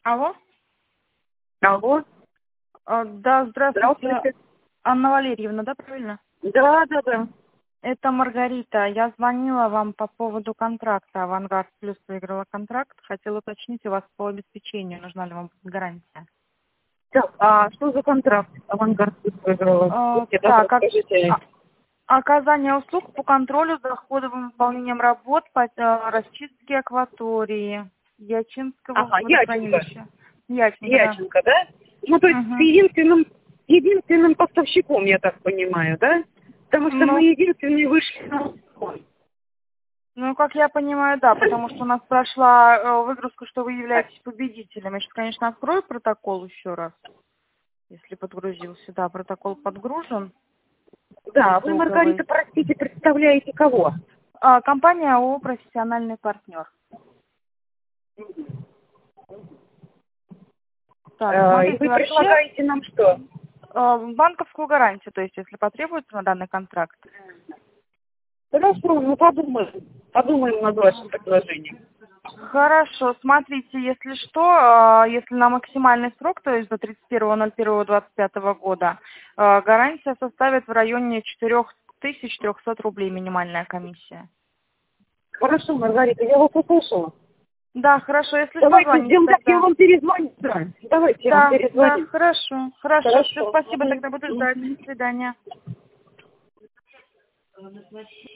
Алло? Алло. Да, здравствуйте. Здравствуйте. Анна Валерьевна, да, правильно? Да. Это Маргарита. Я звонила вам по поводу контракта. «Авангард Плюс» выиграла контракт. Хотела уточнить у вас по обеспечению. Нужна ли вам гарантия? Так, а что за контракт «Авангард» выиграла? Расскажите. Оказание услуг по контролю за ходовым выполнением работ по расчистке акватории Ячинского водохранилища. Ячинска, да. Яченко, да? Ну, то есть единственным поставщиком, я так понимаю, да? Потому что мы единственные вышли на аукцион. Ну, как я понимаю, да, потому что у нас прошла выгрузка, что вы являетесь победителем. Я сейчас, конечно, открою протокол еще раз, если подгрузился. Да, протокол подгружен. Да, вы, Маргарита, простите, представляете кого? Компания ООО «Профессиональный партнер». Так, И вы предлагаете нам что? Банковскую гарантию, то есть, если потребуется на данный контракт. Хорошо, ну подумаем над вашим предложением. Хорошо, смотрите, если что, если на максимальный срок, то есть до 31.01.25 года, гарантия составит в районе 4300 рублей минимальная комиссия. Хорошо, Маргарита, я вас услышала. Да, хорошо, если Давайте что, сделаем так, я вам перезвоню. Да, давайте я вам перезвоню. Да, хорошо, все, спасибо, тогда буду ждать. До свидания.